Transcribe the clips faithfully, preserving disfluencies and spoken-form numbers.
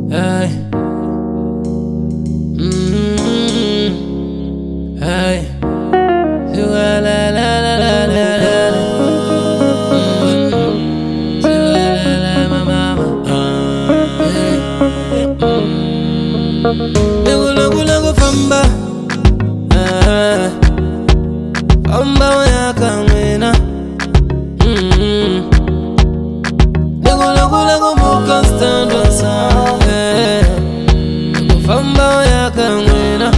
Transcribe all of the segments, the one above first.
Hey. Mm-hmm. Hey. You la la la la la la la. Mm-hmm. You la la la my mama. Hey. Mm-hmm. Lego lego lego famba. Ah. Famba ya kamena. Mm-hmm. Lego lego lego muka stand on side. Famba ya kamena.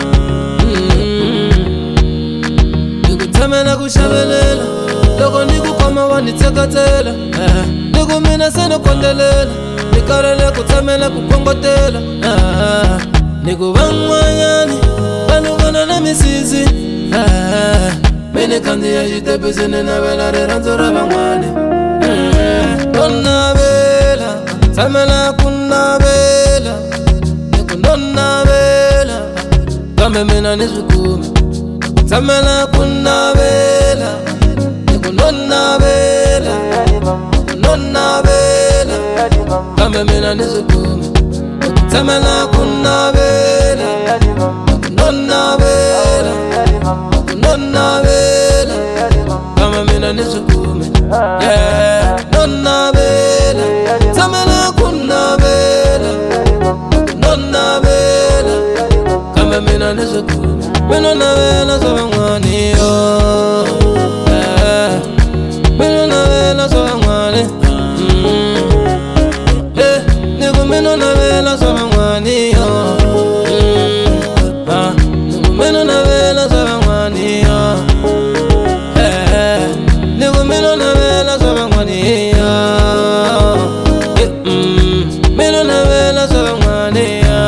Nikutamela kushabelela loko nikukoma wanitsekatela niku mina senokondelela nikarele kutamela kukongotela niku van'wanyani vanukona na misisi mene kandi ya xitepisi ni navela rirhandzu ra van'wani no navela tamela ku navela niku no navela kambe mina ni swi kumi tamela ku navela niku no navela no navela kambe mina ni swi kumi tamela ku navela no navela no navela kambe mina ni swi kumi yeah no navela tamela ku navela no navela kambe mina ni swi kumi Meno na vela so vangwani yo Meno na vela so vangwani Eh, niku meno na vela so vangwani yo Niku meno na vela so vangwani yo Niku meno na vela so vangwani yo Meno na vela so vangwani yo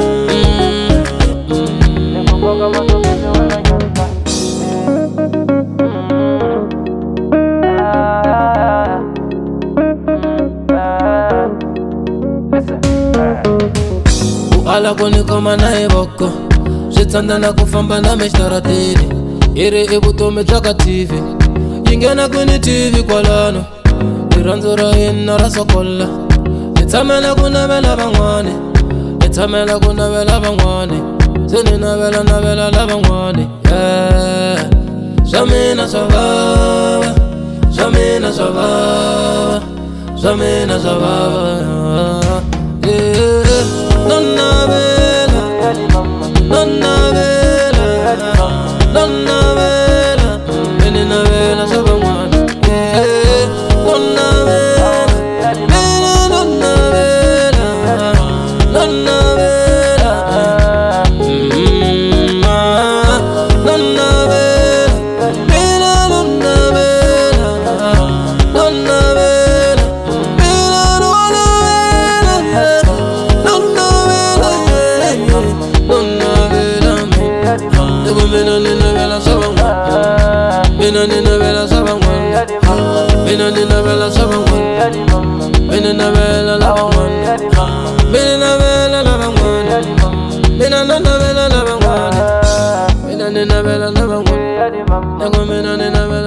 Ala kuni koma na iboko Shitsanda na kufamba na meshtaratini Iri ibutume chaka T V Yingena kuni T V kwa lano Iranzura ina rasokola Itamela kuna vela bangwani Itamela kuna vela bangwani Zini na vela na vela la bangwani Yeah Jamina shavava Jamina shavava Jamina shavava Yeah Nonna vela, nonna vela, nonna vela, nonna vela, so bangwani. Nonna vela, vela, nonna vela, nonna vela, nonna vela, vela, nonna vela, nonna vela, vela, nonna vela. Mena nina vela sabangwan, mena nina vela sabangwan, mena nina vela sabangwan, mena nina vela labangwan, mena nina vela labangwan, mena nina vela labangwan, mena nina vela labangwan, mena nina vela